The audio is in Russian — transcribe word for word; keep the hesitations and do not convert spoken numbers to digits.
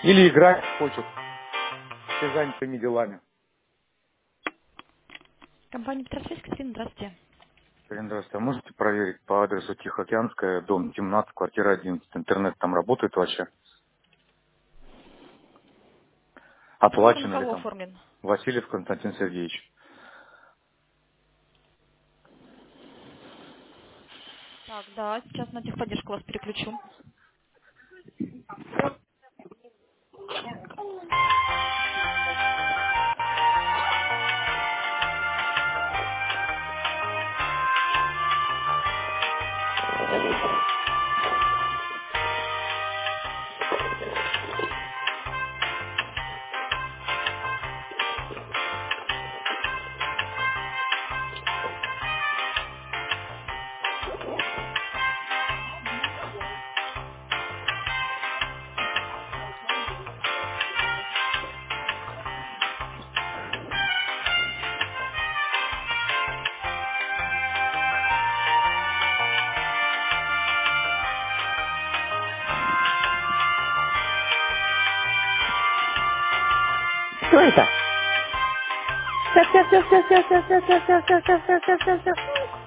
Или играть хочет. Все занятыми делами. Компания Петросвязь, Катерина, здравствуйте. Ирина, здравствуйте. А можете проверить по адресу Тихоокеанская, дом семнадцать, квартира одиннадцать. Интернет там работает вообще? Договор на Оплачен ли кого там? оформлен? Васильев Константин Сергеевич. Так, да, сейчас на техподдержку вас переключу. Кто это? Все, все, все, все, все, все, все, все, все, все, все, все, все, все, все.